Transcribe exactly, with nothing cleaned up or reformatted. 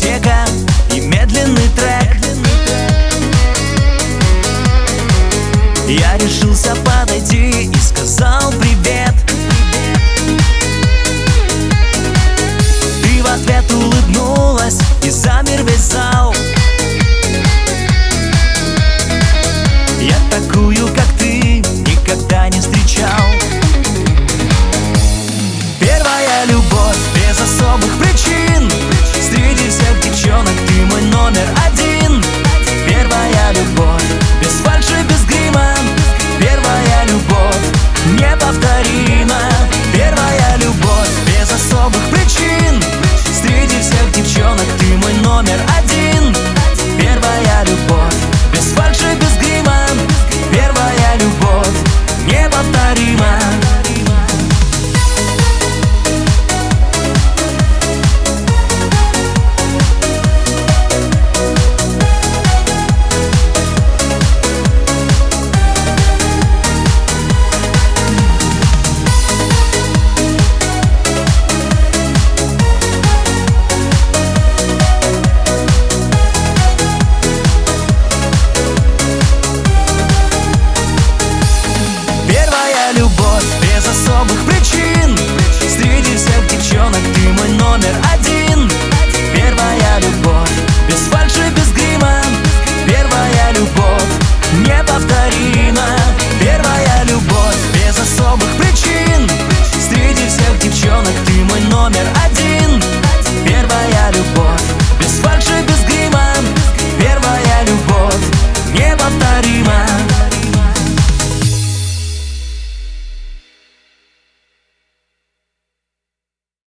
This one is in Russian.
дискотека и медленный трек. Я решился подойти и сказал привет. Ты в ответ улыбнулась, и замер весь зал. Я такую, как ты, никогда не встречал. Первая любовь без особых причин. Среди всех девчонок ты мой номер один. Первая любовь без фальши, без грима. Первая любовь неповторима. Первая любовь без особых причин. Среди всех девчонок ты мой номер один.